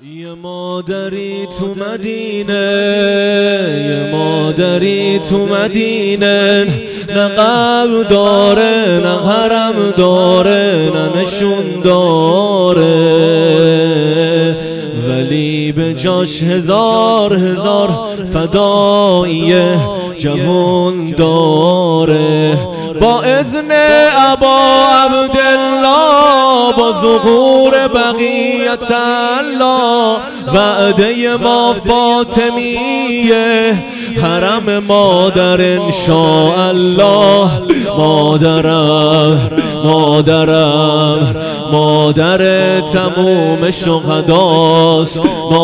یه مادری تو مدینه، یه مادری تو مدینه، نه قلب داره نه حرم داره نه نشون داره، ولی به جاش هزار هزار فدایی جوون داره. با اذن ابا عبدالله با ظهور بقیت الله وعده ما فاطمیه، حرم مادر انشاءالله. مادرم مادر تموم شهداست،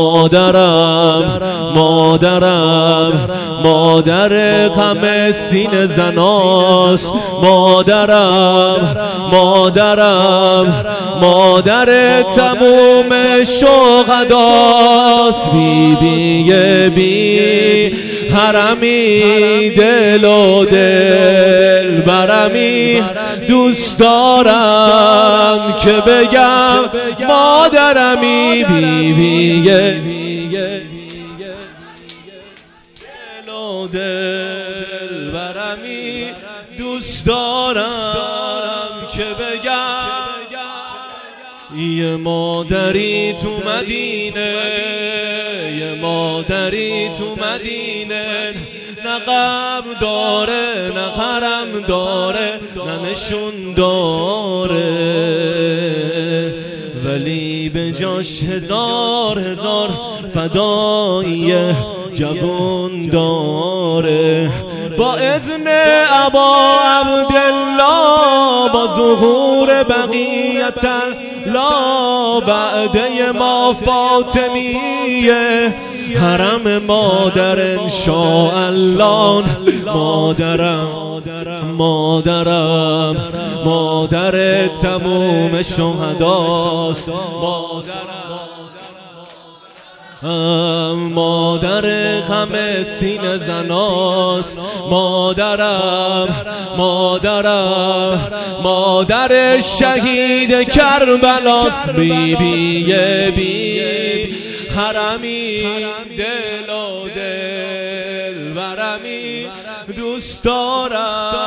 مادر غم سینه زناست، مادر تموم شهداست. بی حرمی دل و دل برمی، دوست دارم که بگم مادرمی. بی دل و دل برمی، دوست دارم که بگم یه مادری تو مدینه، یه مادری تو مدینه، نه قبر داره نه حرم داره نه نشون داره، ولی به جاش هزار هزار فدایی جوون داره. با اذن ابا عبدالله با ظهور بقیت الله وعده ما فاطمیه، حرم مادر انشاءالله. مادر تموم شهداست، مادر غم سینه زناست، مادر شهید کربلاست. بی حرمی دل و دل برمی، دوست دارم